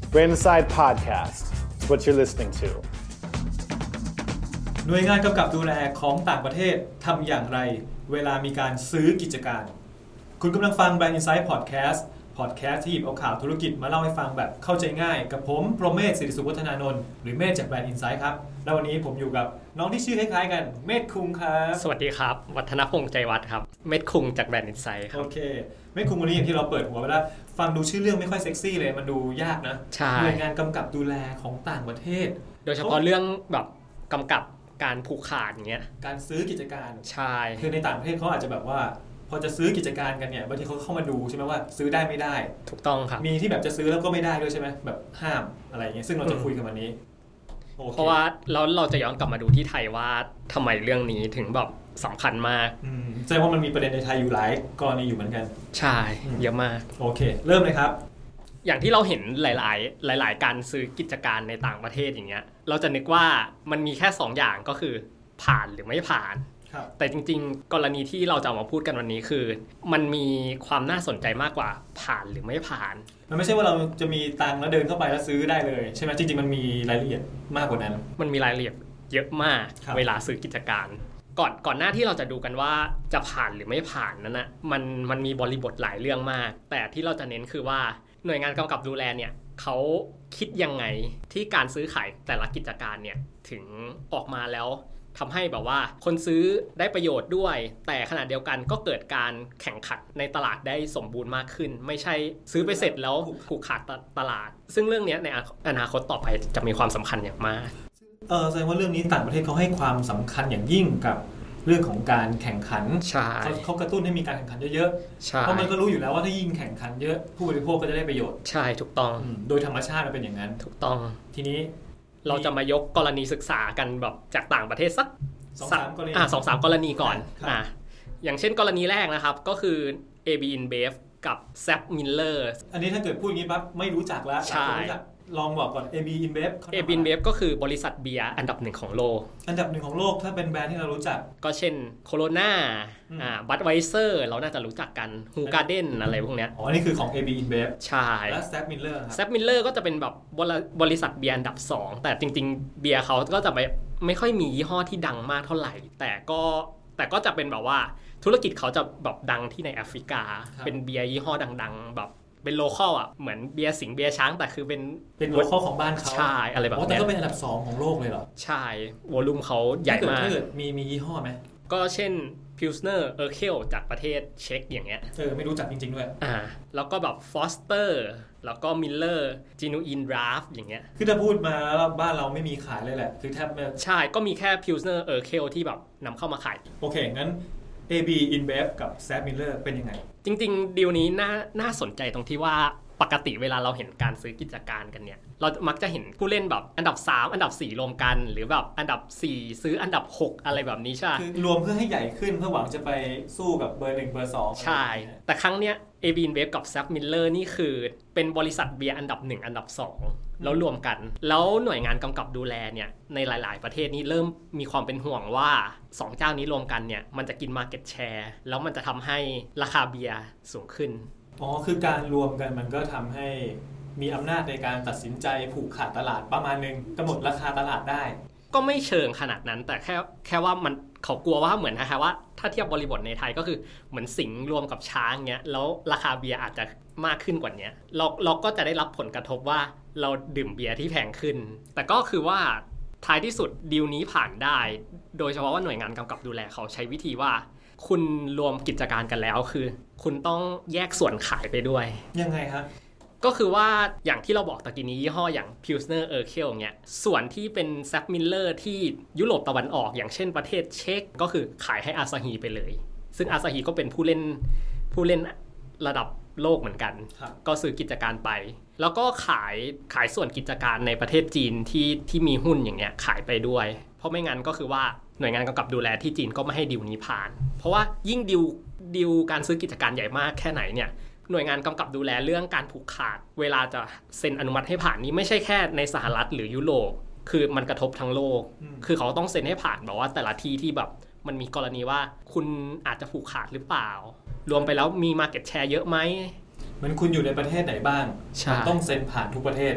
Brand Inside Podcast. It's what you're listening to. หน่วยงานกำกับดูแลของต่างประเทศทำอย่างไรเวลามีการซื้อกิจการคุณกำลังฟัง Brand Inside Podcast ที่หยิบเอาข่าวธุรกิจมาเล่าให้ฟังแบบเข้าใจง่ายกับผมโปรเมศ ศิริสุขวัฒนานนท์หรือเมธจาก Brand Inside ครับแล้ววันนี้ผมอยู่กับน้องที่ชื่อคล้ายๆกันเมธคุงครับสวัสดีครับวัฒนพงษ์ใจวัฒน์ครับเมธคุงจาก Brand Inside ครับโอเคเมธคุงวันนี้อย่างที่เราเปิดหัวไปแล้วฟังดูชื่อเรื่องไม่ค่อยเซ็กซี่เลยมันดูยากนะหน่วยงานกำกับดูแลของต่างประเทศโดยเฉพาะเรื่องแบบกำกับการผูกขาดอย่างเงี้ยการซื้อกิจการใช่คือในต่างประเทศเขาอาจจะแบบว่าพอจะซื้อกิจการกันเนี่ยบางทีเขาเข้ามาดูใช่ไหมว่าซื้อได้ไม่ได้ถูกต้องครับมีที่แบบจะซื้อแล้วก็ไม่ได้ด้วยใช่ไหมแบบห้ามอะไรอย่างเงี้ยซึ่งเราจะคุยกันวันนี้เพราะว่าเราจะย้อนกลับมาดูที่ไทยว่าทำไมเรื่องนี้ถึงแบบสำคัญมากแสดงว่ามันมีประเด็นในไทยอยู่หลายกรณีอยู่เหมือนกันใช่เยอะมากโอเคเริ่มเลยครับอย่างที่เราเห็นหลายการซื้อกิจการในต่างประเทศอย่างเงี้ยเราจะนึกว่ามันมีแค่2อย่างก็คือผ่านหรือไม่ผ่านแต่จริงๆกรณีที่เราจะมาพูดกันวันนี้คือมันมีความน่าสนใจมากกว่าผ่านหรือไม่ผ่านมันไม่ใช่ว่าเราจะมีตังค์แล้วเดินเข้าไปแล้วซื้อได้เลยใช่ไหมจริงๆมันมีรายละเอียดมากกว่านั้นมันมีรายละเอียดเยอะมากเวลาซื้อกิจการก่อนหน้าที่เราจะดูกันว่าจะผ่านหรือไม่ผ่านนั้นนะมันมีบริบทหลายเรื่องมากแต่ที่เราจะเน้นคือว่าหน่วยงานกำกับดูแลเนี่ยเขาคิดยังไงที่การซื้อขายแต่ละกิจการเนี่ยถึงออกมาแล้วทำให้แบบว่าคนซื้อได้ประโยชน์ด้วยแต่ขณะเดียวกันก็เกิดการแข่งขันในตลาดได้สมบูรณ์มากขึ้นไม่ใช่ซื้อไปเสร็จแล้วผูกขาดตลาดซึ่งเรื่องนี้ในอนาคตต่อไปจะมีความสำคัญอย่างมากแสดงว่าเรื่องนี้ต่างประเทศเขาให้ความสำคัญอย่างยิ่งกับเรื่องของการแข่งขันเขากระตุ้นให้มีการแข่งขันเยอะๆเพราะมันก็รู้อยู่แล้วว่าถ้ายิ่งแข่งขันเยอะผู้บริโภคก็จะได้ประโยชน์ใช่ถูกต้องโดยธรรมชาติมันเป็นอย่างนั้นถูกต้องทีนี้เราจะมายกกรณีศึกษากันแบบจากต่างประเทศสัก 2-3 กรณีก่อนอย่างเช่นกรณีแรกนะครับก็คือ AB InBev กับ SAP Miller อันนี้ถ้าเกิดพูดอย่างนี้ปั๊บไม่รู้จักแล้วลองบอกก่อน AB InBev AB InBev ก็คือบริษัทเบียร์อันดับ1ของโลกอันดับ1ของโลกถ้าเป็นแบรนด์ที่เรารู้จักก็เช่น Corona Budweiser เราน่าจะรู้จักกัน Hu Garden อะไรพวกเนี้ยอันนี้คือของ AB InBev ใช่และ SAP Miller ครับ SAP Miller ก็จะเป็นแบบบริษัทเบียร์อันดับ2แต่จริงๆเบียร์เขาก็จะไม่ค่อยมียี่ห้อที่ดังมากเท่าไหร่แต่ก็จะเป็นแบบว่าธุรกิจเขาจะแบบดังที่ในแอฟริกาเป็นเบียร์ยี่ห้อดังๆแบบเป็นโลคอลอ่ะเหมือนเบียร์สิงห์เบียร์ช้างแต่คือเป็นโลคอลของบ้านเขาใช่อะไรแบบนี้แต่ก็เป็นอันดับ2ของโลกเลยเหรอใช่วอลุ่มเขาใหญ่มากมียี่ห้อไหมก็เช่น Pilsner Urquell จากประเทศเช็กอย่างเงี้ยไม่รู้จักจริงๆด้วยแล้วก็แบบ Foster แล้วก็ Miller Genuine Draft อย่างเงี้ยคือถ้าพูดมาแล้วบ้านเราไม่มีขายเลยแหละคือแทบไม่ใช่ก็มีแค่ Pilsner Urquell ที่แบบนำเข้ามาขายโอเคงั้นAB InBev กับ SAP Miller เป็นยังไงจริงๆดีลนี้น่าสนใจตรงที่ว่าปกติเวลาเราเห็นการซื้อกิจการกันเนี่ยเรามักจะเห็นผู้เล่นแบบอันดับ3อันดับ4รวมกันหรือแบบอันดับ4ซื้ออันดับ6อะไรแบบนี้ใช่คือรวมเพื่อให้ใหญ่ขึ้นเพื่อหวังจะไปสู้กับเบอร์1เบอร์2 ใช่แต่ครั้งเนี้ย AB InBev กับ SAP Miller นี่คือเป็นบริษัทเบียร์อันดับ1อันดับ2แล้วรวมกันแล้วหน่วยงานกำกับดูแลเนี่ยในหลายๆประเทศนี้เริ่มมีความเป็นห่วงว่า2เจ้านี้รวมกันเนี่ยมันจะกิน market share แล้วมันจะทำให้ราคาเบียร์สูงขึ้นคือการรวมกันมันก็ทำให้มีอำนาจในการตัดสินใจผูกขาดตลาดประมาณนึงกำหนดราคาตลาดได้ก็ไม่เชิงขนาดนั้นแต่แค่ว่ามันเขากลัวว่าเหมือนนะคะว่าถ้าเทียบบริบทในไทยก็คือเหมือนสิงห์รวมกับช้างเงี้ยแล้วราคาเบียร์อาจจะมากขึ้นกว่านี้เราก็จะได้รับผลกระทบว่าเราดื่มเบียร์ที่แพงขึ้นแต่ก็คือว่าท้ายที่สุดดีลนี้ผ่านได้โดยเฉพาะว่าหน่วยงานกำกับดูแลเขาใช้วิธีว่าคุณรวมกิจการกันแล้วคือคุณต้องแยกส่วนขายไปด้วยยังไงครับก็คือว่าอย่างที่เราบอกตะกี้นี้ยี่ห้ออย่าง Pilsner Urquell เงี้ยส่วนที่เป็น SAP Miller ที่ยุโรปตะวันออกอย่างเช่นประเทศเช็กก็คือขายให้อาซาฮีไปเลยซึ่งอาซาฮีก็เป็นผู้เล่นระดับโลกเหมือนกันก็ซื้อกิจการไปแล้วก็ขายส่วนกิจการในประเทศจีนที่มีหุ้นอย่างเงี้ยขายไปด้วยเพราะไม่งั้นก็คือว่าหน่วยงานกำกับดูแลที่จีนก็ไม่ให้ดีลนี้ผ่านเพราะว่ายิ่งดีลการซื้อกิจการใหญ่มากแค่ไหนเนี่ยหน่วยงานกำกับดูแลเรื่องการผูกขาดเวลาจะเซ็นอนุมัติให้ผ่านนี้ไม่ใช่แค่ในสหรัฐหรือยุโรปคือมันกระทบทั้งโลกคือเขาต้องเซ็นให้ผ่านแบบว่าแต่ละที่แบบมันมีกรณีว่าคุณอาจจะผูกขาดหรือเปล่ารวมไปแล้วมี market share เยอะไหมมันคุณอยู่ในประเทศไหนบ้างต้องเซ็นผ่านทุกประเทศ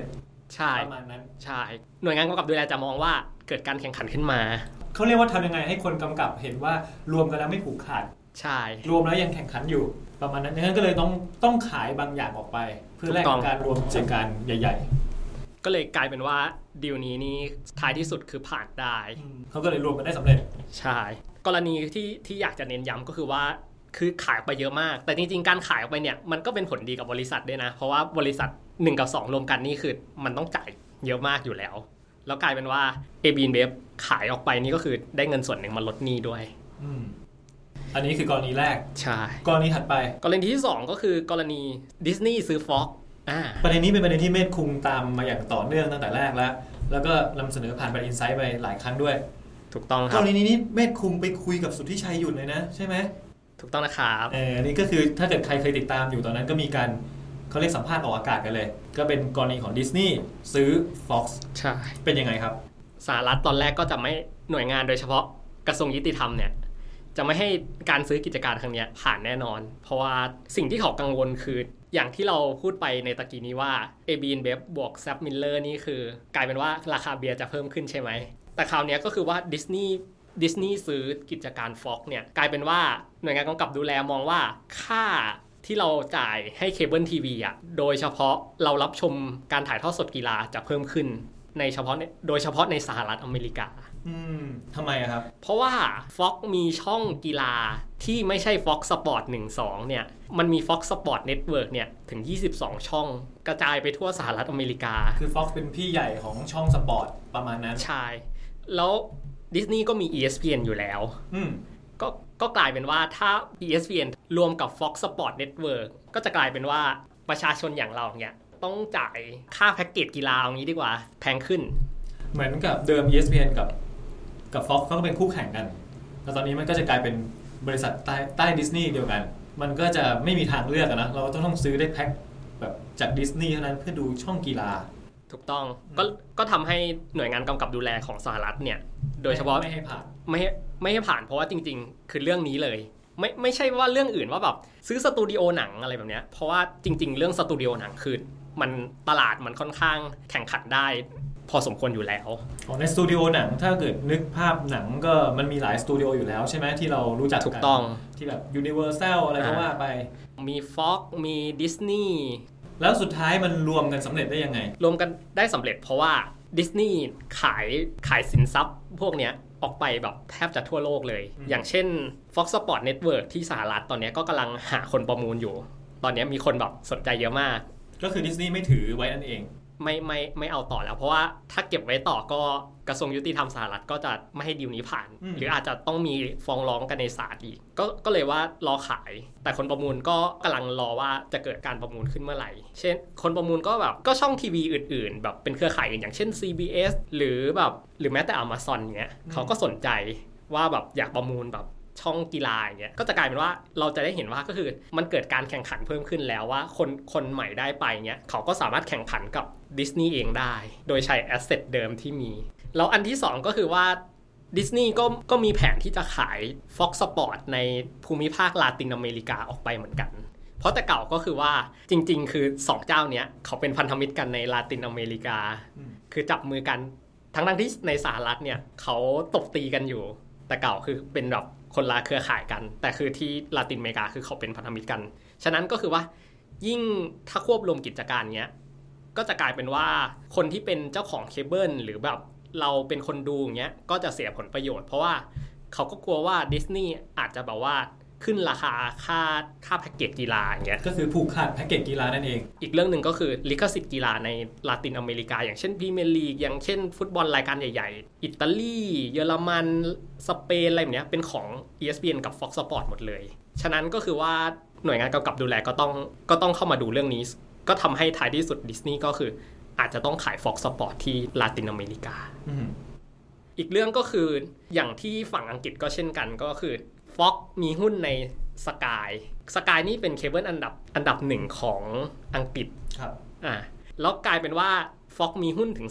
ใช่ประมาณนั้นใช่หน่วยงานกำกับดูแลจะมองว่าเกิดการแข่งขันขึ้นมาเขาเรียกว่าทำยังไงให้คนกำกับเห็นว่ารวมกันแล้วไม่ผูกขาดใช่รวมแล้วยังแข่งขันอยู่ประมาณนั้นนั้นก็เลยต้องขายบางอย่างออกไปเพื่อแลกกับการรวมกิจการใหญ่ๆก็เลยกลายเป็นว่าดีลนี้นี่ท้ายที่สุดคือผ่านได้เขาก็เลยรวมกันได้สำเร็จใช่กรณีที่อยากจะเน้นย้ำก็คือว่าคือขายไปเยอะมากแต่จริงๆการขายออกไปเนี่ยมันก็เป็นผลดีกับบริษัทด้วยนะเพราะว่าบริษัท1กับ2รวมกันนี่คือมันต้องจ่ายเยอะมากอยู่แล้วกลายเป็นว่า Airbnb ขายออกไปนี่ก็คือได้เงินส่วนหนึ่งมาลดหนี้ด้วยอันนี้คือกรณีแรกใช่กรณีถัดไปกรณีที่2ก็คือกรณีดิสนีย์ซื้อ Fox ประเด็นนี้เป็นประเด็นที่เมธคุงตามมาอย่างต่อเนื่องตั้งแต่แรกแล้วก็นำเสนอผ่านBrand Insightไปหลายครั้งด้วยถูกต้องครับกรณีนี้เมธคุงไปคุยกับสุทธิชัยหยุ่นเลยนะใช่ไหมถูกต้องนะครับนี่ก็คือถ้าเกิดใครเคยติดตามอยู่ตอนนั้นก็มีการเขาเรียกสัมภาษณ์ออกอากาศกันเลยก็เป็นกรณีของดิสนีย์ซื้อ Fox ใช่เป็นยังไงครับสหรัฐตอนแรกก็จะไม่หน่วยงานโดยเฉพาะกระทรวงยุติธรรมเนี่ยจะไม่ให้การซื้อกิจการครั้งนี้ผ่านแน่นอนเพราะว่าสิ่งที่เขากังวลคืออย่างที่เราพูดไปในตะกี้นี้ว่า Airbnb บวก Zap Miller นี่คือกลายเป็นว่าราคาเบียร์จะเพิ่มขึ้นใช่ไหมแต่คราวนี้ก็คือว่าดิสนีย์ซื้อกิจการ Fox เนี่ยกลายเป็นว่าหน่วยงานกำกับดูแลมองว่าค่าที่เราจ่ายให้เคเบิลทีวีโดยเฉพาะเรารับชมการถ่ายทอดสดกีฬาจะเพิ่มขึ้นโดยเฉพาะในสหรัฐอเมริกาทำไมครับเพราะว่า Fox มีช่องกีฬาที่ไม่ใช่ Fox Sport 1-2 เนี่ยมันมี Fox Sport Network เนี่ยถึง22ช่องกระจายไปทั่วสหรัฐอเมริกาคือ Fox เป็นพี่ใหญ่ของช่องสปอร์ตประมาณนั้นใช่แล้วดิสนีย์ก็มี ESPN อยู่แล้วก็กลายเป็นว่าถ้า ESPN รวมกับ Fox Sport Network ก็จะกลายเป็นว่าประชาชนอย่างเราเนี่ยต้องจ่ายค่าแพ็กเกจกีฬาอย่างนี้ดีกว่าแพงขึ้นเหมือนกับเดิม ESPN กับ Fox เขาก็เป็นคู่แข่งกันแต่ตอนนี้มันก็จะกลายเป็นบริษัทใต้ดิสนีย์เดียวกันมันก็จะไม่มีทางเลือกนะเราต้องซื้อได้แพ็คแบบจากดิสนีย์เท่านั้นเพื่อดูช่องกีฬาถูกต้องก็ทำให้หน่วยงานกำกับดูแลของสหรัฐเนี่ยโดยเฉพาะไม่ให้ผ่านไม่ให้ผ่านเพราะว่าจริงๆคือเรื่องนี้เลยไม่ใช่ว่าเรื่องอื่นว่าแบบซื้อสตูดิโอหนังอะไรแบบเนี้ยเพราะว่าจริงๆเรื่องสตูดิโอหนังคือมันตลาดมันค่อนข้างแข่งขันได้พอสมควรอยู่แล้วในสตูดิโอหนังถ้าเกิดนึกภาพหนังก็มันมีหลายสตูดิโออยู่แล้วใช่ไหมที่เรารู้จักกันถูกต้องที่แบบ Universal อะไรก็ว่าไปมี Fox มี Disney แล้วสุดท้ายมันรวมกันสำเร็จได้ยังไงรวมกันได้สำเร็จเพราะว่า Disney ขายสินทรัพย์พวกเนี้ยออกไปแบบแทบจะทั่วโลกเลยอย่างเช่น Fox Sport Network ที่สหรัฐตอนนี้ก็กำลังหาคนประมูลอยู่ตอนนี้มีคนแบบสนใจเยอะมากก็คือดิสนีย์ไม่ถือไว้นั่นเองไม่เอาต่อแล้วเพราะว่าถ้าเก็บไว้ต่อก็กระทรวงยุติธรรมสหรัฐก็จะไม่ให้ดีลนี้ผ่านหรืออาจจะต้องมีฟ้องร้องกันในศาลอีกก็เลยว่ารอขายแต่คนประมูลก็กำลังรอว่าจะเกิดการประมูลขึ้นเมื่อไหร่เช่นคนประมูลก็แบบก็ช่องทีวีอื่นๆแบบเป็นเครือข่ายอื่นอย่างเช่น CBS หรือแม้แต่ Amazon เงี้ยเขาก็สนใจว่าแบบอยากประมูลแบบช่องกีฬาอย่างเงี้ยก็จะกลายเป็นว่าเราจะได้เห็นว่าก็คือมันเกิดการแข่งขันเพิ่มขึ้นแล้วว่าคนใหม่ได้ไปเงี้ยเขาก็สามารถแข่งขันกับดิสนีย์เองได้โดยใช้แอสเซทเดิมที่มีแล้วอันที่2ก็คือว่าดิสนีย์ก็มีแผนที่จะขาย Fox Sport ในภูมิภาคลาตินอเมริกาออกไปเหมือนกันเพราะแต่เก่าก็คือว่าจริงๆคือ2เจ้าเนี้ยเขาเป็นพันธมิตรกันในลาตินอเมริกาคือจับมือกันทั้งที่ในสหรัฐเนี่ยเขาตบตีกันอยู่แต่เก่าคือเป็นแบบคนละเครือข่ายกันแต่คือที่ลาตินอเมริกาคือเขาเป็นพันธมิตรกันฉะนั้นก็คือว่ายิ่งถ้าควบรวมกิจการเงี้ยก็จะกลายเป็นว่าคนที่เป็นเจ้าของเคเบิลหรือแบบเราเป็นคนดูอย่างเงี้ยก็จะเสียผลประโยชน์เพราะว่าเขาก็กลัวว่าดิสนีย์อาจจะแบบว่าขึ้นราคาค่าแพ็กเกจกีฬาอย่างเงี้ยก็คือผูกขาดแพ็กเกจกีฬานั่นเองอีกเรื่องนึงก็คือลิขสิทธิ์กีฬาในลาตินอเมริกาอย่างเช่นพรีเมียร์ลีกอย่างเช่นฟุตบอลรายการใหญ่ๆอิตาลีเยอรมันสเปนอะไรแบบเนี้ยเป็นของ ESPN กับ Fox Sport หมดเลยฉะนั้นก็คือว่าหน่วยงานกำกับดูแลก็ต้องเข้ามาดูเรื่องนี้ก็ทำให้ท้ายที่สุดดิสนีย์ก็คืออาจจะต้องขาย Fox Sport ที่ลาตินอเมริกาอีกเรื่องก็คืออย่างที่ฝั่งอังกฤษก็เช่นกันก็คือ Fox มีหุ้นในสกายนี่เป็นเคเบิลอันดับ1ของอังกฤษครับแล้วกลายเป็นว่า Fox มีหุ้นถึง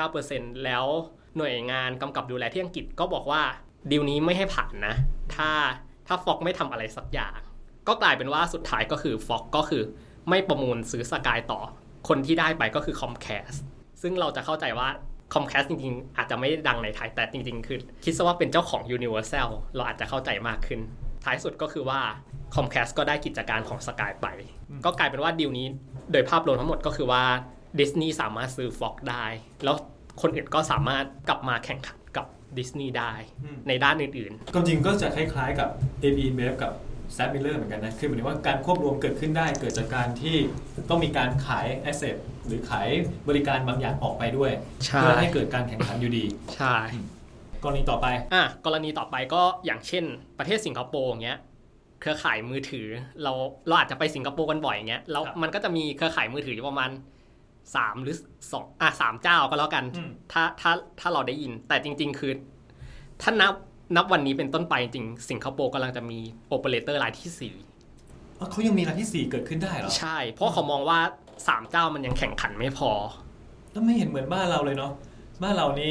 39% แล้วหน่วยงานกำกับดูแลที่อังกฤษก็บอกว่าดีลนี้ไม่ให้ผ่านนะถ้า Fox ไม่ทำอะไรสักอย่างก็กลายเป็นว่าสุดท้ายก็คือ Fox ก็คือไม่ประมูลซื้อสกายต่อคนที่ได้ไปก็คือ Comcast ซึ่งเราจะเข้าใจว่า Comcast จริงๆอาจจะไม่ดังในไทยแต่จริงๆคือคิดซะว่าเป็นเจ้าของ Universal เราอาจจะเข้าใจมากขึ้นท้ายสุดก็คือว่า Comcast ก็ได้กิจการของ Sky ไปก็กลายเป็นว่าดีลนี้โดยภาพรวมทั้งหมดก็คือว่า Disney สามารถซื้อ Fox ได้แล้วคนอื่นก็สามารถกลับมาแข่งขันกับ Disney ได้ในด้านอื่นๆก็จริงก็จะคล้ายๆกับ AB InBev กับแซฟมิลเลอร์เหมือนกันนะคือหมายถึงว่าการควบรวมเกิดขึ้นได้เกิดจากการที่ต้องมีการขายแอสเซทหรือขายบริการบางอย่างออกไปด้วยเพื่อให้เกิดการแข่งขันอยู่ดีใช่กรณีต่อไปกรณีต่อไปก็อย่างเช่นประเทศสิงคโปร์อย่างเงี้ยเครือข่ายมือถือเราอาจจะไปสิงคโปร์กันบ่อยอย่างเงี้ยแล้วมันก็จะมีเครือข่ายมือถืออยู่ประมาณ3หรือ2 3เจ้าก็แล้วกันถ้าเราได้ยินแต่จริงๆคือถ้านับวันนี้เป็นต้นไปจริงสิงคโปร์กำลังจะมีโอเปอเรเตอร์รายที่4 เขายังมีรายที่4เกิดขึ้นได้เหรอใช่เพราะเขามองว่า3เจ้ามันยังแข่งขันไม่พอแล้วไม่เห็นเหมือนบ้านเราเลยเนาะบ้านเรานี่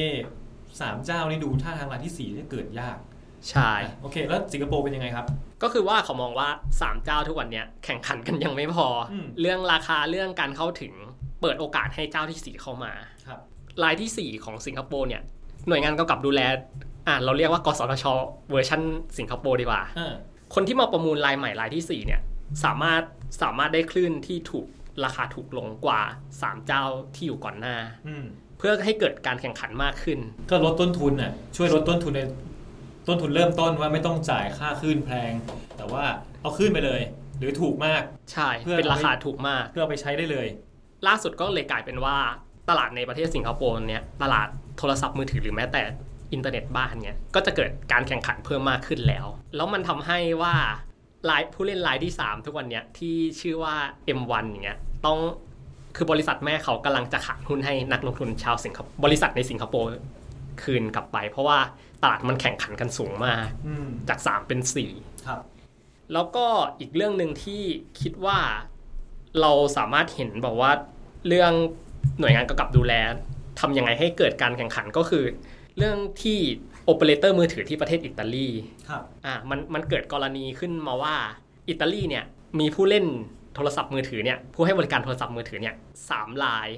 3เจ้านี่ดูท่าทางรายที่4นี่เกิดยากใช่โอเคแล้วสิงคโปร์เป็นยังไงครับก็คือว่าเขามองว่า3เจ้าทุกวันนี้แข่งขันกันยังไม่พอเรื่องราคาเรื่องการเข้าถึงเปิดโอกาสให้เจ้าที่4เข้ามารายที่4ของสิงคโปร์เนี่ยหน่วยงานกำกับดูแลเราเรียกว่ากสทช.เวอร์ชันสิงคโปร์ดีกว่าคนที่มาประมูลรายใหม่รายที่4เนี่ยสามารถได้คลื่นที่ถูกราคาถูกลงกว่า3เจ้าที่อยู่ก่อนหน้าเพื่อให้เกิดการแข่งขันมากขึ้นก็ลดต้นทุนน่ะช่วยลดต้นทุนในต้นทุนเริ่มต้นว่าไม่ต้องจ่ายค่าคลื่นแพงแต่ว่าเอาคลื่นไปเลยหรือถูกมากใช่เป็นราคาถูกมากเพื่อเอาไปใช้ได้เลยล่าสุดก็เลยกลายเป็นว่าตลาดในประเทศสิงคโปร์เนี่ยตลาดโทรศัพท์มือถือหรือแม้แต่อินเทอร์เน็ตบ้านเนี่ยก็จะเกิดการแข่งขันเพิ่มมากขึ้นแล้วมันทำให้ว่าผู้เล่นรายที่3ทุกวันเนี่ยที่ชื่อว่า M1 อย่างเงี้ยคือบริษัทแม่เขากำลังจะขายหุ้นให้นักลงทุนชาวสิงคโปร์บริษัทในสิงคโปร์คืนกลับไปเพราะว่าตลาดมันแข่งขันกันสูงมากจาก3เป็น4 ครับแล้วก็อีกเรื่องนึงที่คิดว่าเราสามารถเห็นบอกว่าเรื่องหน่วยงานกำกับดูแลทำยังไงให้เกิดการแข่งขันก็คือเรื่องที่โอเปอเรเตอร์มือถือที่ประเทศอิตาลีครับมันเกิดกรณีขึ้นมาว่าอิตาลีเนี่ยมีผู้เล่นโทรศัพท์มือถือเนี่ยผู้ให้บริการโทรศัพท์มือถือเนี่ย3ราย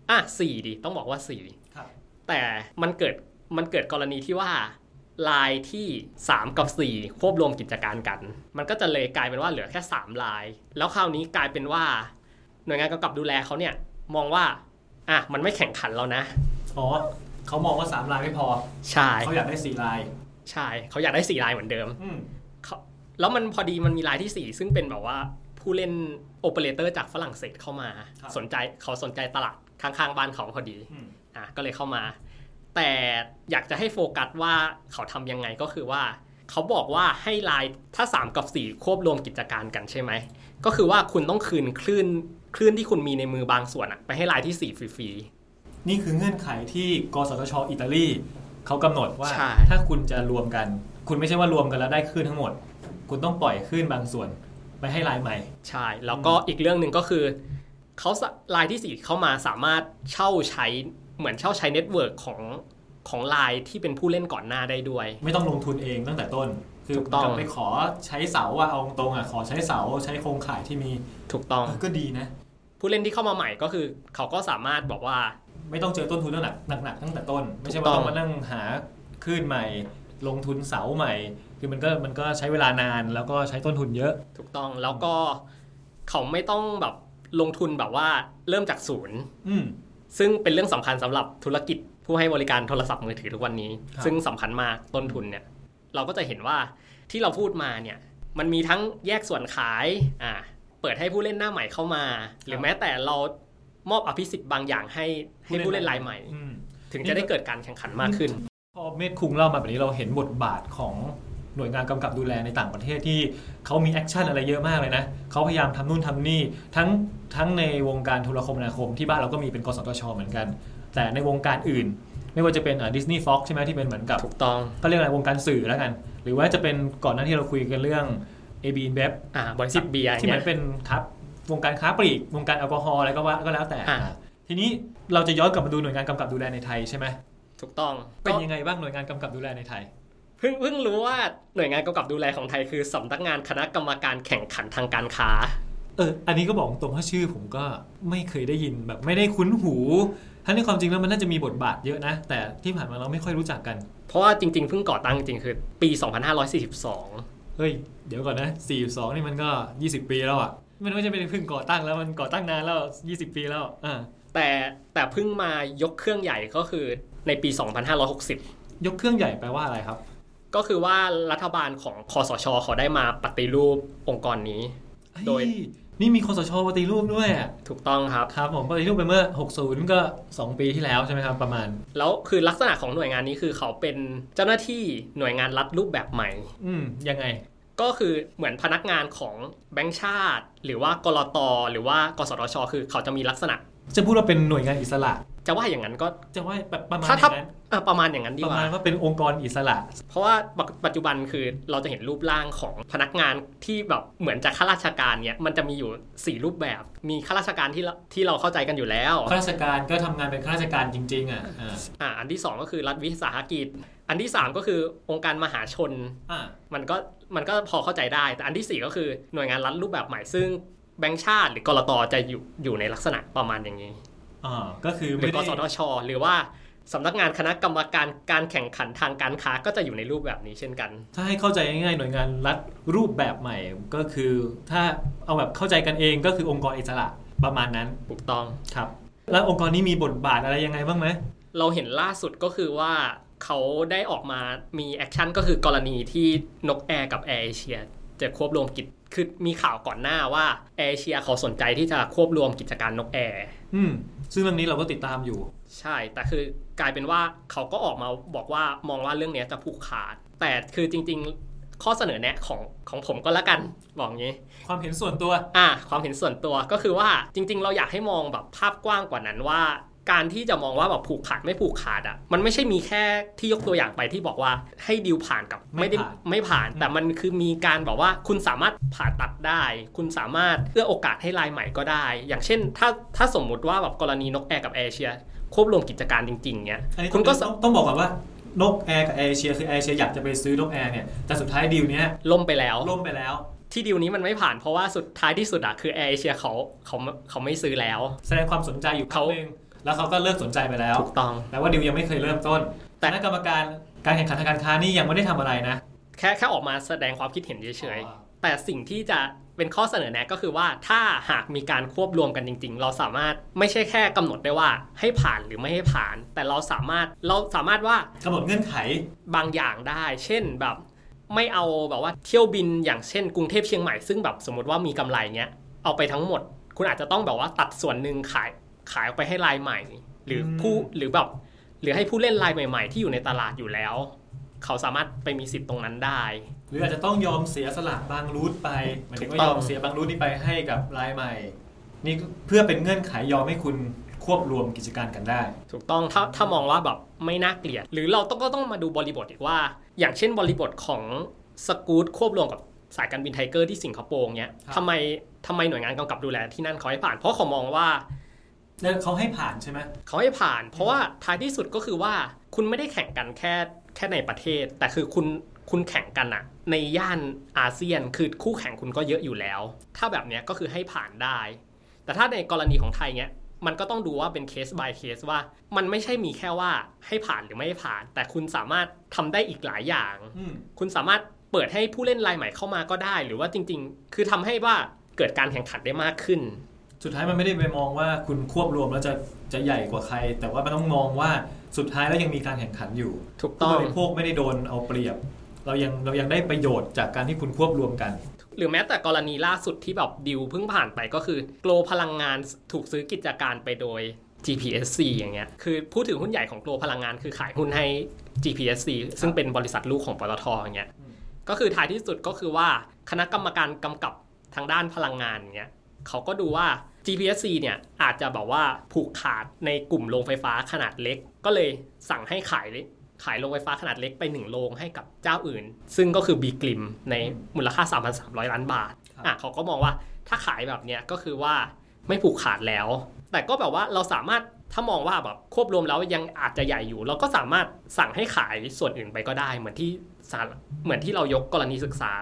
4ดิต้องบอกว่า4 ครับแต่มันเกิดกรณีที่ว่ารายที่3กับ4ควบรวมกิจการกันมันก็จะเลยกลายเป็นว่าเหลือแค่3รายแล้วคราวนี้กลายเป็นว่าหน่วยงานกำกับดูแลเขาเนี่ยมองว่ามันไม่แข่งขันแล้วนะเขามองว่า3รายไม่พอใช่เขาอยากได้4รายใช่เขาอยากได้4รายเหมือนเดิมแล้วมันพอดีมันมีรายที่4ซึ่งเป็นแบบว่าผู้เล่นโอเปอเรเตอร์จากฝรั่งเศสเข้ามาสนใจตลาดข้างๆบ้านเขาพอดีก็เลยเข้ามาแต่อยากจะให้โฟกัสว่าเขาทำยังไงก็คือว่าเขาบอกว่าให้รายถ้า3กับ4ควบรวมกิจการกันใช่ไหมก็คือว่าคุณต้องคืนคลื่นที่คุณมีในมือบางส่วนไปให้รายที่4ฟรีๆนี่คือเงื่อนไขที่กสทช.อิตาลีเขากำหนดว่าถ้าคุณจะรวมกันคุณไม่ใช่ว่ารวมกันแล้วได้คลื่นทั้งหมดคุณต้องปล่อยคลื่นบางส่วนไปให้รายใหม่ใช่แล้วก็อีกเรื่องนึงก็คือเขารายที่4เข้ามาสามารถเช่าใช้เน็ตเวิร์กของรายที่เป็นผู้เล่นก่อนหน้าได้ด้วยไม่ต้องลงทุนเองตั้งแต่ต้นคือต้องไปขอใช้เสาเอาตรงขอใช้เสาใช้โครงข่ายที่มีถูกต้องก็ดีนะผู้เล่นที่เข้ามาใหม่ก็คือเขาก็สามารถบอกว่าไม่ต้องเจอต้นทุนหนักตั้งแต่ต้นไม่ใช่ว่าต้องมานั่งหาคลื่นใหม่ลงทุนเสาใหม่คือมันก็ใช้เวลานานแล้วก็ใช้ต้นทุนเยอะถูกต้องแล้วก็เขาไม่ต้องแบบลงทุนแบบว่าเริ่มจากศูนย์ซึ่งเป็นเรื่องสำคัญสำหรับธุรกิจผู้ให้บริการโทรศัพท์มือถือทุกวันนี้ซึ่งสำคัญมากต้นทุนเนี่ยเราก็จะเห็นว่าที่เราพูดมาเนี่ยมันมีทั้งแยกส่วนขายเปิดให้ผู้เล่นหน้าใหม่เข้ามาหรือแม้แต่เรามอบอภิสิทธิ์บางอย่างให้ผู้เล่นรายใหม่ถึงจะได้เกิดการแข่งขันมากขึ้นพอเมธคุงเล่ามาแบบนี้เราเห็นบทบาทของหน่วยงานกำกับดูแลในต่างประเทศที่เขามีแอคชั่นอะไรเยอะมากเลยนะเขาพยายามทำนู่นทำนี่ทั้งในวงการโทรคมนาคมที่บ้านเราก็มีเป็นกสทช.เหมือนกันแต่ในวงการอื่นไม่ว่าจะเป็นDisney Fox ใช่ไหมที่เป็นเหมือนกับถูกต้องก็เรียกอะไรวงการสื่อแล้วกันหรือว่าจะเป็นก่อนหน้าที่เราคุยกันเรื่อง AB InBev บริษัทเบียร์ที่เหมือนเป็นครับวงการค้าปลีกวงการแอลกอฮอล์อะไรก็แล้วแต่ทีนี้เราจะย้อนกลับมาดูหน่วยงานกำกับดูแลในไทยใช่ไหมถูกต้องเป็นยังไงบ้างหน่วยงานกำกับดูแลในไทยเพิ่งรู้ว่าหน่วยงานกำกับดูแลของไทยคือสำนักงานคณะกรรมการแข่งขันทางการค้าอันนี้ก็บอกตรงว่าชื่อผมก็ไม่เคยได้ยินแบบไม่ได้คุ้นหูทั้งในความจริงแล้วมันน่าจะมีบทบาทเยอะนะแต่ที่ผ่านมาเราไม่ค่อยรู้จักกันเพราะว่าจริงๆเพิ่งก่อตั้งจริงคือปี2542 เฮ้ยเดี๋ยวก่อนนะ42นี่มันก็20ปีแล้วอ่ะมันไม่ใช่เป็นเพิ่งก่อตั้งแล้วมันก่อตั้งนานแล้ว20ปีแล้วแต่เพิ่งมายกเครื่องใหญ่ก็คือในปี2560 ยกเครื่องใหญ่แปลว่าอะไรครับก็คือว่ารัฐบาลของคสช.เขาได้มาปฏิรูปองค์กรนี้โดยนี่มีคสช.ปฏิรูปด้วยอ่ะถูกต้องครับครับผมปฏิรูปไปเมื่อ60ก็2ปีที่แล้วใช่ไหมครับประมาณแล้วคือลักษณะของหน่วยงานนี้คือเขาเป็นเจ้าหน้าที่หน่วยงานรัฐรูปแบบใหม่ยังไงก็คือเหมือนพนักงานของแบงก์ชาติหรือว่ากลต.หรือว่ากสทช.คือเขาจะมีลักษณะจะพูดว่าเป็นหน่วยงานอิสระจะว่าอย่างนั้นก็จะว่าประมาณอย่างนั้นประมาณอย่างนั้นดีกว่าประมาณว่าเป็นองค์กรอิสระเพราะว่าปัจจุบันคือเราจะเห็นรูปร่างของพนักงานที่แบบเหมือนจะข้าราชการเนี่ยมันจะมีอยู่4รูปแบบมีข้าราชการที่เราเข้าใจกันอยู่แล้วข้าราชการก็ทำงานเป็นข้าราชการจริงๆอันที่2ก็คือรัฐวิสาหกิจอันที่3ก็คือองค์การมหาชนมันก็พอเข้าใจได้แต่อันที่4ก็คือหน่วยงานรัฐรูปแบบใหม่ซึ่งแบงก์ชาติหรือกลต.จะอยู่ในลักษณะประมาณอย่างนี้ก็คือหรือกสทช.หรือว่าสำนักงานคณะกรรมการการแข่งขันทางการค้าก็จะอยู่ในรูปแบบนี้เช่นกันถ้าให้เข้าใจง่ายๆหน่วยงานรัฐรูปแบบใหม่ก็คือถ้าเอาแบบเข้าใจกันเองก็คือองค์กรอิสระประมาณนั้นถูกต้องครับแล้วองค์กรนี้มีบทบาทอะไรยังไงบ้างไหมเราเห็นล่าสุดก็คือว่าเขาได้ออกมามีแอคชั่นก็คือกรณีที่นกแอร์กับแอร์เอเชียจะควบรวมกิจคือมีข่าวก่อนหน้าว่าแอร์เอเชียเขาสนใจที่จะควบรวมกิจการนกแอร์ซึ่งเรื่องนี้เราก็ติดตามอยู่ใช่แต่คือกลายเป็นว่าเขาก็ออกมาบอกว่ามองว่าเรื่องนี้จะผูกขาดแต่คือจริงๆข้อเสนอแนะของผมก็แล้วกันบอกงี้ความเห็นส่วนตัวความเห็นส่วนตัวก็คือว่าจริงๆเราอยากให้มองแบบภาพกว้างกว่านั้นว่าการที่จะมองว่าแบบผูกขาดไม่ผูกขาดมันไม่ใช่มีแค่ที่ยกตัวอย่างไปที่บอกว่าให้ดีลผ่านกับไม่ผ่านแต่มันคือมีการบอกว่าคุณสามารถผ่าตัดได้คุณสามารถเอื้อโอกาสให้รายใหม่ก็ได้อย่างเช่นถ้าสมมุติว่าแบบกรณีนกแอร์กับแอร์เอเชียควบรวมกิจการจริงๆเนี่ยคุณก็ต้องบอกก่อนว่านกแอร์กับแอร์เอเชียคือแอร์เอเชียอยากจะไปซื้อนกแอร์เนี่ยแต่สุดท้ายดีลนี้ล่มไปแล้วที่ดีลนี้มันไม่ผ่านเพราะว่าสุดท้ายที่สุดคือแอร์เอเชียเขาไม่ซื้อแล้วแสดงความสนใจอยู่พักนึงแล้วเขาก็เลิกสนใจไปแล้วถูกต้องแต่ว่าดิวยังไม่เคยเริ่มต้นแต่คณะกรรมการการแข่งขันทางการค้านี่ยังไม่ได้ทำอะไรนะแค่ออกมาแสดงความคิดเห็นเฉยๆแต่สิ่งที่จะเป็นข้อเสนอแนะก็คือว่าถ้าหากมีการควบรวมกันจริงๆเราสามารถไม่ใช่แค่กำหนดได้ว่าให้ผ่านหรือไม่ให้ผ่านแต่เราสามารถว่ากำหนดเงื่อนไขบางอย่างได้เช่นแบบไม่เอาแบบว่าเที่ยวบินอย่างเช่นกรุงเทพเชียงใหม่ซึ่งแบบสมมติว่ามีกำไรเงี้ยเอาไปทั้งหมดคุณอาจจะต้องแบบว่าตัดส่วนหนึ่งขายออกไปให้รายใหม่หรือให้ผู้เล่นรายใหม่ๆที่อยู่ในตลาดอยู่แล้วเขาสามารถไปมีสิทธิ์ตรงนั้นได้หรืออาจจะต้องยอมเสียสละบางรูทไปหมายถึงว่ายอมเสียบางรูทนี้ไปให้กับรายใหม่นี่เพื่อเป็นเงื่อนไขยอมให้คุณควบรวมกิจการกันได้ถูกต้องถ้ามองว่าแบบไม่น่าเกลียดหรือเราก็ต้องมาดูบริบทอีกว่าอย่างเช่นบริบทของสกู๊ตควบรวมกับสายการบินไทเกอร์ที่สิงคโปร์เนี้ยทำไมหน่วยงานกำกับดูแลที่นั่นเขาให้ผ่านเพราะเขามองว่าเขาให้ผ่านใช่ไหมเขาให้ผ่านเพราะว่าท้ายที่สุดก็คือว่าคุณไม่ได้แข่งกันแค่ในประเทศแต่คือคุณแข่งกันอะในย่านอาเซียนคือคู่แข่งคุณก็เยอะอยู่แล้วถ้าแบบนี้ก็คือให้ผ่านได้แต่ถ้าในกรณีของไทยเนี้ยมันก็ต้องดูว่าเป็นเคส by เคสว่ามันไม่ใช่มีแค่ว่าให้ผ่านหรือไม่ให้ผ่านแต่คุณสามารถทำได้อีกหลายอย่างคุณสามารถเปิดให้ผู้เล่นรายใหม่เข้ามาก็ได้หรือว่าจริงๆคือทำให้ว่าเกิดการแข่งขันได้มากขึ้นสุดท้ายมันไม่ได้ไปมองว่าคุณควบรวมแล้วจะใหญ่กว่าใครแต่ว่ามันต้องมองว่าสุดท้ายแล้วยังมีการแข่งขันอยู่ถูกต้องผู้บริโภคไม่ได้โดนเอาเปรียบเรายังได้ประโยชน์จากการที่คุณควบรวมกันหรือแม้แต่กรณีล่าสุดที่แบบดีลเพิ่งผ่านไปก็คือโกลพลังงานถูกซื้อกิจการไปโดย GPSC อย่างเงี้ยคือผู้ถือหุ้นใหญ่ของโกลพลังงานคือขายหุ้นให้ GPSC ซึ่งเป็นบริษัทลูกของปตท.อย่างเงี้ยก็คือท้ายที่สุดก็คือว่าคณะกรรมการกำกับทางด้านพลังงานอย่างเงี้ยเขาก็ดูว่า GPSC เนี่ยอาจจะแบบว่าผูกขาดในกลุ่มโรงไฟฟ้าขนาดเล็กก็เลยสั่งให้ขายโรงไฟฟ้าขนาดเล็กไป1โรงให้กับเจ้าอื่นซึ่งก็คือ B-Glim ในมูลค่า 3,300 ล้านบาทเขาก็มองว่าถ้าขายแบบเนี้ยก็คือว่าไม่ผูกขาดแล้วแต่ก็แบบว่าเราสามารถถ้ามองว่าแบบควบรวมแล้วยังอาจจะใหญ่อยู่เราก็สามารถสั่งให้ขายส่วนอื่นไปก็ได้เหมือนที่เรายกกรณีศึกษา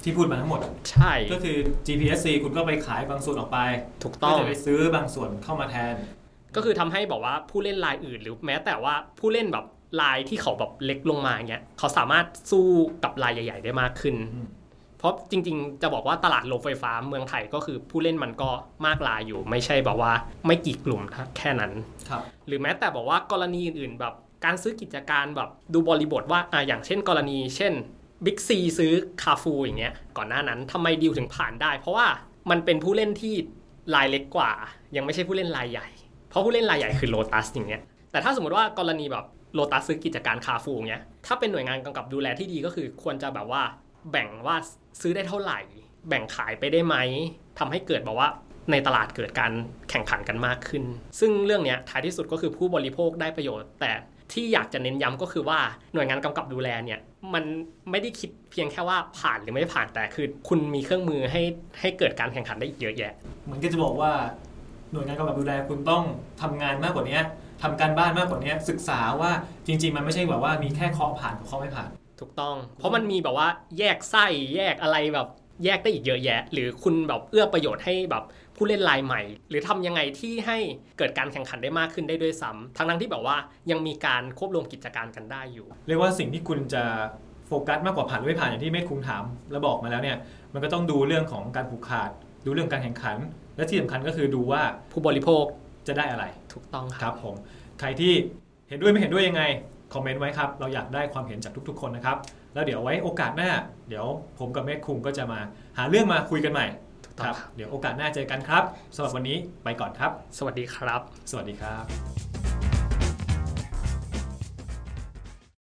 ที่พูดมาทั้งหมดใช่ก็คือ GPSC คุณก็ไปขายบางส่วนออกไปถูกต้องจะไปซื้อบางส่วนเข้ามาแทนก็คือทำให้บอกว่าผู้เล่นรายอื่นหรือแม้แต่ว่าผู้เล่นแบบรายที่เขาแบบเล็กลงมาเงี้ยเขาสามารถสู้กับรายใหญ่ๆได้มากขึ้นเพราะจริงๆจะบอกว่าตลาดโรงไฟฟ้าเมืองไทยก็คือผู้เล่นมันก็มากรายอยู่ไม่ใช่แบบว่าไม่กี่กลุ่มแค่นั้นหรือแม้แต่บอกว่ากรณีอื่นๆแบบการซื้อกิจการแบบดูบริบทว่าอย่างเช่นกรณีเช่นบิ๊กซีซื้อคาฟูอย่างเงี้ยก่อนหน้านั้นทำไมดีลถึงผ่านได้เพราะว่ามันเป็นผู้เล่นที่รายเล็กกว่ายังไม่ใช่ผู้เล่นรายใหญ่เพราะผู้เล่นรายใหญ่คือโลตัสอย่างเงี้ยแต่ถ้าสมมติว่ากรณีแบบโลตัสซื้อกิจการคาฟูอย่างเงี้ยถ้าเป็นหน่วยงานกำกับดูแลที่ดีก็คือควรจะแบบว่าแบ่งว่าซื้อได้เท่าไหร่แบ่งขายไปได้ไหมทำให้เกิดแบบว่าในตลาดเกิดการแข่งขันกันมากขึ้นซึ่งเรื่องนี้ท้ายที่สุดก็คือผู้บริโภคได้ประโยชน์แต่ที่อยากจะเน้นย้ำก็คือว่าหน่วยงานกำกับดูแลเนี่ยมันไม่ได้คิดเพียงแค่ว่าผ่านหรือไม่ผ่านแต่คือคุณมีเครื่องมือให้เกิดการแข่งขันได้เยอะแยะเหมือนก็จะบอกว่าหน่วยงานกำกับดูแลคุณต้องทำงานมากกว่านี้ทำการบ้านมากกว่านี้ศึกษาว่าจริงๆมันไม่ใช่แบบว่ามีแค่เคาะผ่านกับเคาะไม่ผ่านถูกต้องเพราะมันมีแบบว่าแยกไส้แยกอะไรแบบแยกได้อีกเยอะแยะหรือคุณแบบเอื้อประโยชน์ให้แบบผู้เล่นรายใหม่หรือทำยังไงที่ให้เกิดการแข่งขันได้มากขึ้นได้ด้วยซ้ำทั้งที่แบบว่ายังมีการควบรวมกิจการกันได้อยู่เรียกว่าสิ่งที่คุณจะโฟกัสมากกว่าผ่านหรือไม่ผ่านอย่างที่เมธคุงถามและบอกมาแล้วเนี่ยมันก็ต้องดูเรื่องของการผูกขาดดูเรื่องการแข่งขันและที่สำคัญก็คือดูว่าผู้บริโภคจะได้อะไรถูกต้องครับผมใครที่เห็นด้วยไม่เห็นด้วยยังไงคอมเมนต์ไว้ครับเราอยากได้ความเห็นจากทุกๆคนนะครับแล้วเดี๋ยวไว้โอกาสหน้าเดี๋ยวผมกับเมธคุงก็จะมาหาเรื่องมาคุยกันใหม่ครับเดี๋ยวโอกาสหน้าเจอกันครับสำหรับวันนี้ไปก่อนครับสวัสดีครับสวัสดีครับ